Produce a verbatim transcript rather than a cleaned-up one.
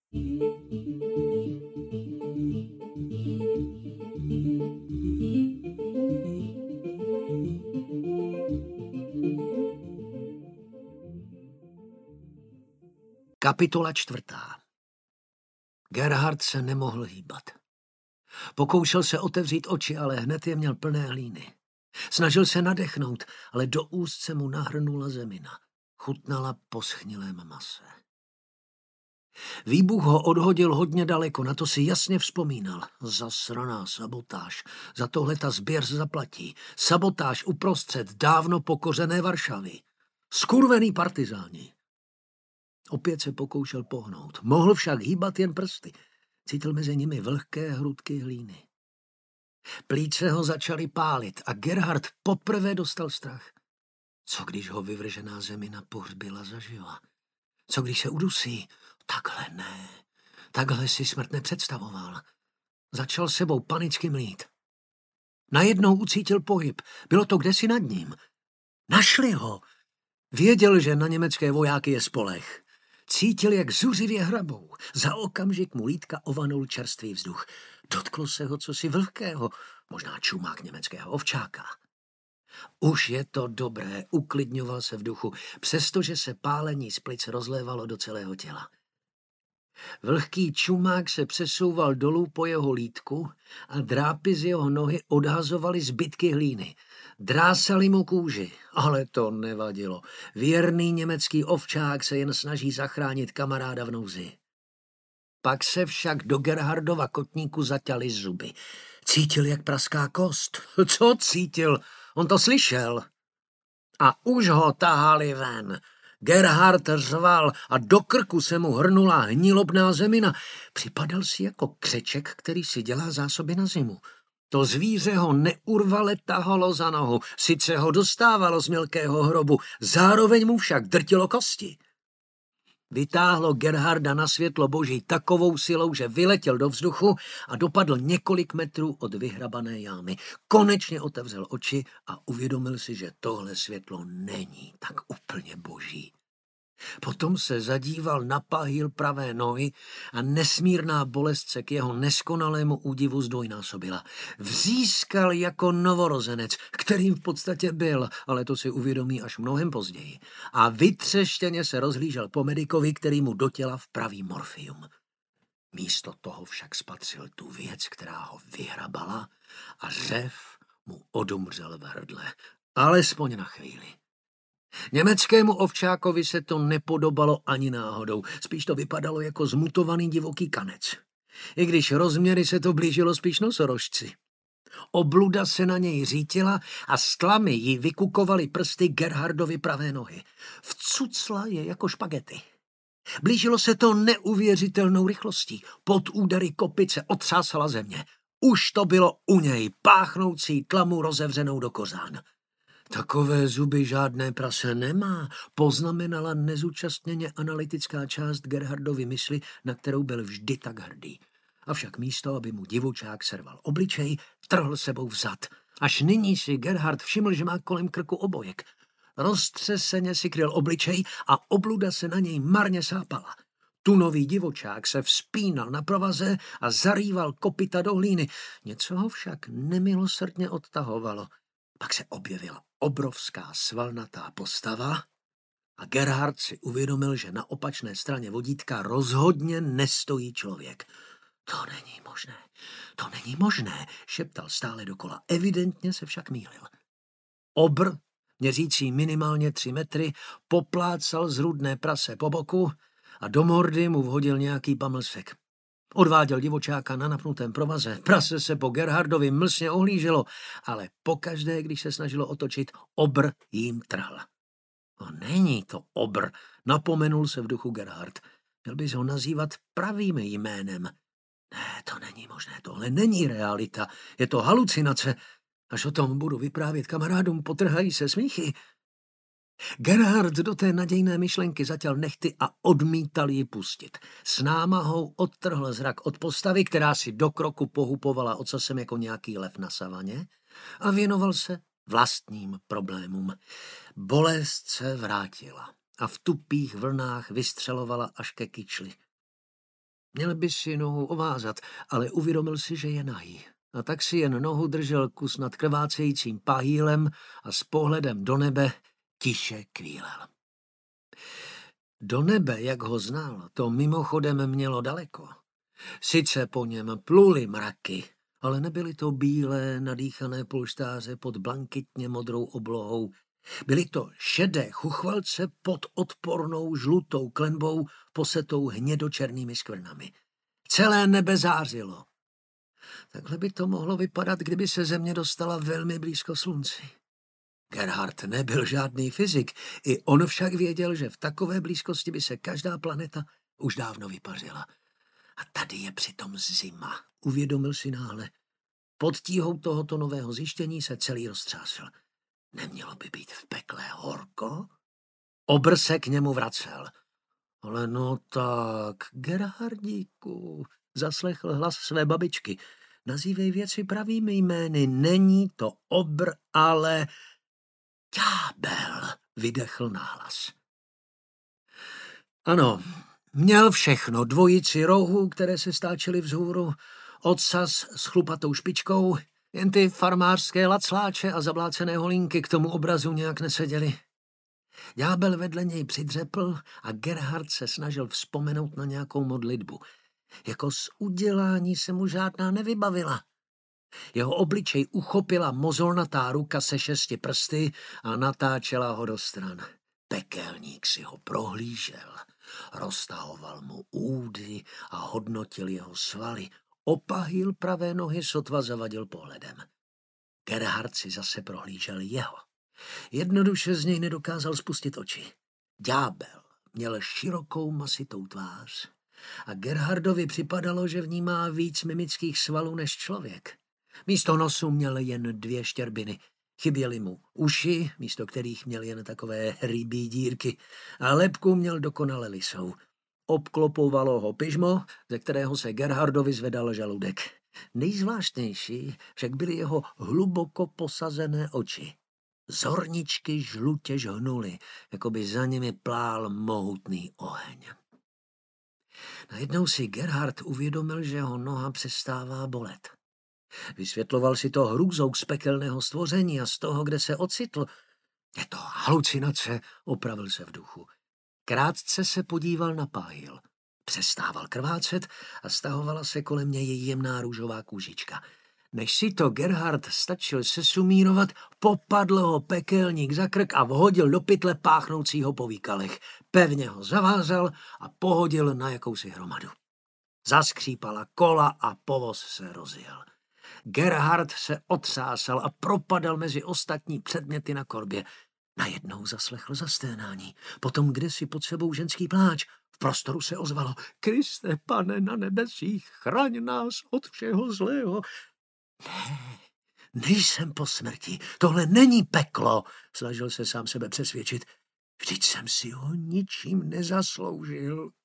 Kapitola čtvrtá. Gerhard se nemohl hýbat. Pokoušel se otevřít oči, ale hned je měl plné hlíny. Snažil se nadechnout, ale do úst se mu nahrnula zemina. Chutnala po schnilém mase. Výbuch ho odhodil hodně daleko, na to si jasně vzpomínal. Zasraná sabotáž. Za tohle ta sběr zaplatí. Sabotáž uprostřed dávno pokořené Varšavy. Skurvený partizáni. Opět se pokoušel pohnout. Mohl však hýbat jen prsty. Cítil mezi nimi vlhké hrudky hlíny. Plíce ho začaly pálit a Gerhard poprvé dostal strach. Co když ho vyvržená zemina pohřbila zaživa? Co když se udusí? Takhle ne. Takhle si smrt nepředstavoval. Začal sebou panicky mlít. Najednou ucítil pohyb. Bylo to kdesi nad ním. Našli ho. Věděl, že na německé vojáky je spoleh. Cítil, jak zuřivě hrabou. Za okamžik mu lítka ovanul čerstvý vzduch. Dotklo se ho cosi vlhkého, možná čumák německého ovčáka. Už je to dobré, uklidňoval se v duchu, přestože se pálení z plic rozlévalo do celého těla. Vlhký čumák se přesouval dolů po jeho lítku a drápy z jeho nohy odhazovaly zbytky hlíny. Drásali mu kůži, ale to nevadilo. Věrný německý ovčák se jen snaží zachránit kamaráda v nouzi. Pak se však do Gerhardova kotníku zaťaly zuby. Cítil, jak praská kost. Co cítil? On to slyšel. A už ho tahali ven. Gerhard řval a do krku se mu hrnula hnilobná zemina. Připadal si jako křeček, který si dělá zásoby na zimu. To zvíře ho neurvale tahalo za nohu, sice ho dostávalo z mělkého hrobu, zároveň mu však drtilo kosti. Vytáhlo Gerharda na světlo boží takovou silou, že vyletěl do vzduchu a dopadl několik metrů od vyhrabané jámy. Konečně otevřel oči a uvědomil si, že tohle světlo není tak úplně boží. Potom se zadíval na pahýl pravé nohy a nesmírná bolest se k jeho neskonalému údivu zdvojnásobila. Vzískal jako novorozenec, kterým v podstatě byl, ale to si uvědomí až mnohem později. A vytřeštěně se rozhlížel po medikovi, který mu do těla vpraví morfium. Místo toho však spatřil tu věc, která ho vyhrabala a řev mu odumřel v hrdle. Alespoň na chvíli. Německému ovčákovi se to nepodobalo ani náhodou, spíš to vypadalo jako zmutovaný divoký kanec. I když rozměry se to blížilo spíš nosorožci. Obluda se na něj řítila a z tlamy jí vykukovaly prsty Gerhardovi pravé nohy. Vcucla je jako špagety. Blížilo se to neuvěřitelnou rychlostí. Pod údery kopice otřásala země. Už to bylo u něj, páchnoucí tlamu rozevřenou do kořán. Takové zuby žádné prase nemá, poznamenala nezúčastněně analytická část Gerhardovy mysli, na kterou byl vždy tak hrdý. Avšak místo, aby mu divočák serval obličej, trhl sebou vzad. Až nyní si Gerhard všiml, že má kolem krku obojek. Roztřeseně si kryl obličej a obluda se na něj marně sápala. Tunový divočák se vzpínal na provaze a zarýval kopyta do hlíny. Něco ho však nemilosrdně odtahovalo. Pak se objevila obrovská svalnatá postava a Gerhard si uvědomil, že na opačné straně vodítka rozhodně nestojí člověk. To není možné, to není možné, šeptal stále dokola. Evidentně se však mýlil. Obr, měřící minimálně tři metry, poplácal zrudné prase po boku a do mordy mu vhodil nějaký pamlsek. Odváděl divočáka na napnutém provaze. Prase se po Gerhardovi mlsně ohlíželo, ale pokaždé, když se snažilo otočit, obr jim trhl. No není to obr, napomenul se v duchu Gerhard. Měl bys ho nazývat pravým jménem. Ne, to není možné, tohle není realita, je to halucinace. Až o tom budu vyprávět kamarádům, potrhají se smíchy. Gerhard do té nadějné myšlenky zatěl nechty a odmítal ji pustit. S námahou odtrhl zrak od postavy, která si do kroku pohupovala ocasem jako nějaký lev na savaně, a věnoval se vlastním problémům. Bolest se vrátila a v tupých vlnách vystřelovala až ke kyčli. Měl by si nohu ovázat, ale uvědomil si, že je nahý. A tak si jen nohu držel kus nad krvácejícím pahýlem a s pohledem do nebe tiše kvílel. Do nebe, jak ho znal, to mimochodem mělo daleko. Sice po něm pluly mraky, ale nebyly to bílé, nadýchané polštáře pod blankitně modrou oblohou. Byly to šedé chuchvalce pod odpornou žlutou klenbou posetou hnědočernými skvrnami. Celé nebe zářilo. Takhle by to mohlo vypadat, kdyby se země dostala velmi blízko slunci. Gerhard nebyl žádný fyzik, i on však věděl, že v takové blízkosti by se každá planeta už dávno vypařila. A tady je přitom zima, uvědomil si náhle. Pod tíhou tohoto nového zjištění se celý roztřásl. Nemělo by být v pekle horko? Obr se k němu vracel. Ale no tak, Gerhardíku, zaslechl hlas své babičky. Nazývej věci pravými jmény, není to obr, ale ďábel, vydechl nahlas. Ano, měl všechno, dvojici rohů, které se stáčely vzhůru, ocas s chlupatou špičkou, jen ty farmářské lacláče a zablácené holínky k tomu obrazu nějak neseděly. Ďábel vedle něj přidřepl a Gerhard se snažil vzpomenout na nějakou modlitbu. Jako z udělání se mu žádná nevybavila. Jeho obličej uchopila mozolnatá ruka se šesti prsty a natáčela ho do stran. Pekelník si ho prohlížel, roztahoval mu údy a hodnotil jeho svaly. Opahil pravé nohy, sotva zavadil pohledem. Gerhard si zase prohlížel jeho. Jednoduše z něj nedokázal spustit oči. Ďábel měl širokou masitou tvář a Gerhardovi připadalo, že v ní má víc mimických svalů než člověk. Místo nosu měl jen dvě štěrbiny. Chyběly mu uši, místo kterých měl jen takové rybí dírky, a lebku měl dokonale lisou. Obklopovalo ho pyžmo, ze kterého se Gerhardovi zvedal žaludek. Nejzvláštnější však byly jeho hluboko posazené oči. Zorničky žlutě žhnuly, jako by za nimi plál mohutný oheň. Najednou si Gerhard uvědomil, že ho noha přestává bolet. Vysvětloval si to hrůzou z pekelného stvoření a z toho, kde se ocitl. Je to halucinace, opravil se v duchu. Krátce se podíval na páhil. Přestával krvácet a stahovala se kolem něj jemná růžová kůžička. Než si to Gerhard stačil sesumírovat, popadl ho pekelník za krk a vhodil do pytle páchnoucího po výkalech. Pevně ho zavázal a pohodil na jakousi hromadu. Zaskřípala kola a povoz se rozjel. Gerhard se otřásal a propadal mezi ostatní předměty na korbě. Najednou zaslechl zasténání, potom kdesi pod sebou ženský pláč. V prostoru se ozvalo: Kriste, Pane na nebesích, chraň nás od všeho zlého. Ne, nejsem po smrti, tohle není peklo, snažil se sám sebe přesvědčit. Vždyť jsem si ho ničím nezasloužil.